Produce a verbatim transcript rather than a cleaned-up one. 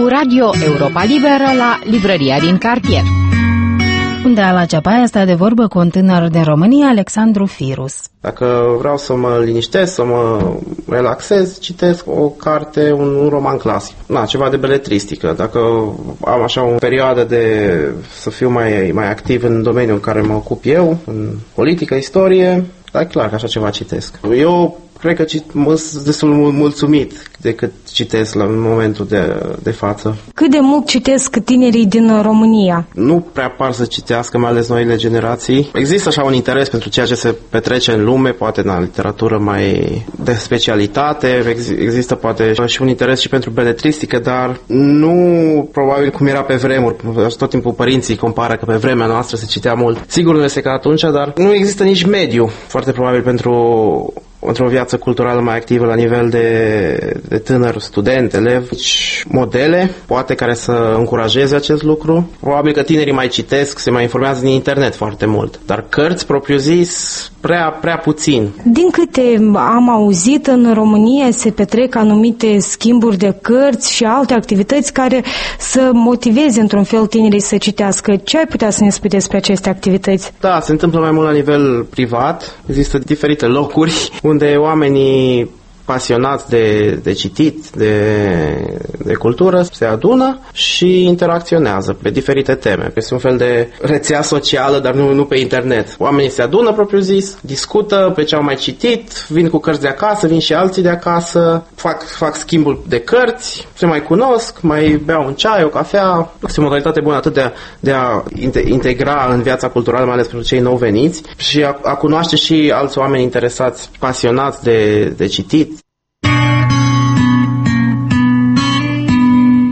Radio Europa Liberă la librăria din cartier. Unde la Ceapaia stă de vorbă cu un tânăr din România, Alexandru Firus. Dacă vreau să mă liniștesc, să mă relaxez, citesc o carte, un, un roman clasic. Na, ceva de beletristică. Dacă am așa o perioadă de să fiu mai, mai activ în domeniul în care mă ocup eu, în politică, istorie, da, clar că așa ceva citesc. Eu cred că mă sunt destul mulțumit decât citesc la momentul de, de față. Cât de mult citesc tinerii din România? Nu prea par să citească, mai ales noile generații. Există așa un interes pentru ceea ce se petrece în lume, poate în literatură mai de specialitate, Ex- există poate și un interes și pentru beletristică, dar nu probabil cum era pe vremuri. Tot timpul părinții compară că pe vremea noastră se citea mult. Sigur nu este ca atunci, dar nu există nici mediu, foarte probabil pentru într-o viață culturală mai activă la nivel de, de tânăr, student, elev, modele, poate care să încurajeze acest lucru. Probabil că tinerii mai citesc, se mai informează din internet foarte mult, dar cărți propriu-zis prea, prea puțin. Din câte am auzit, în România se petrec anumite schimburi de cărți și alte activități care să motiveze într-un fel tinerii să citească. Ce ai putea să ne spui despre aceste activități? Da, se întâmplă mai mult la nivel privat. Există diferite locuri unde oamenii pasionați de, de citit, de, de cultură, se adună și interacționează pe diferite teme. Este un fel de rețea socială, dar nu, nu pe internet. Oamenii se adună, propriu zis, discută pe ce au mai citit, vin cu cărți de acasă, vin și alții de acasă, fac, fac schimbul de cărți, se mai cunosc, mai beau un ceai, o cafea. Este o modalitate bună atât de a, de a integra în viața culturală, mai ales pentru cei nou veniți, și a, a cunoaște și alți oameni interesați, pasionați de, de citit,